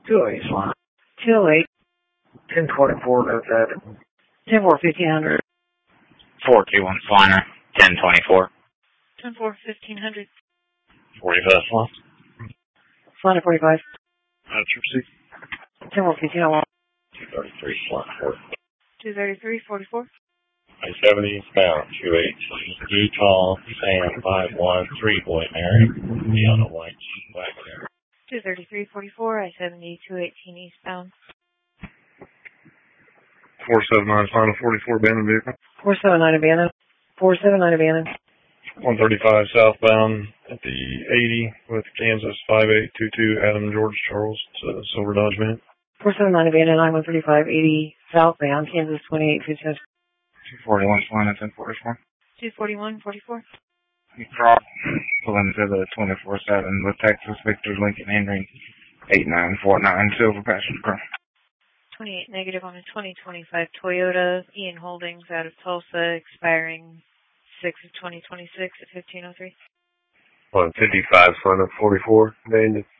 208 Swan. 208. 1024, go that. 10 4 1500. 421 Slider, 1024. 10 4 1500. 45 Swan. Slider 45. Tripsy. 10 4 1501. 233 Slider. 233 44. 70 bound, 28, Utah, Sam, 513, Boy Mary, Deanna White, Wagner. 233 44, I-70, 218 eastbound. 479 Final 44 abandoned vehicle. 479 abandoned. 479 abandoned. 135 southbound at the 80 with Kansas 5822 Adam George Charles, Silver Dodge Van. 479 abandoned, I-135, 80 southbound, Kansas 2852. 241 Slider, 1044. 241 44. Drop, pulling to the 24/7 with Texas Victor Lincoln Henry, 8949 Silver Passion Pro. 28 negative on a 2025 Toyota Ian Holdings out of Tulsa, expiring 6 of 2026 at 1503. 155 Final 44 abandoned.